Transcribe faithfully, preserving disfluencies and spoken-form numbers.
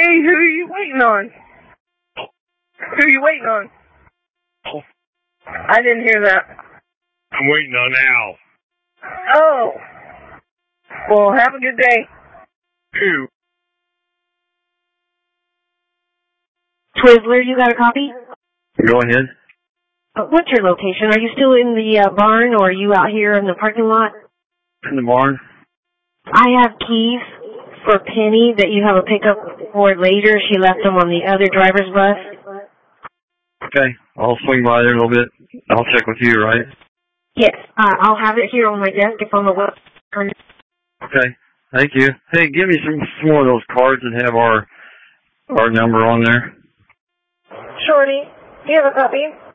Hey, who are you waiting on? Who are you waiting on? I didn't hear that. I'm waiting on Al. Oh. Well, have a good day. Who? Twizzler, you got a copy? Go ahead. Uh, what's your location? Are you still in the uh, barn, or are you out here in the parking lot? In the barn. I have keys for Penny that you have a pickup for later. She left them on the other driver's bus. Okay. I'll swing by there a little bit. I'll check with you, right? Yes. Uh, I'll have it here on my desk if I'm away. Okay. Thank you. Hey, give me some, some more of those cards that have our our number on there. Shorty, do you have a copy?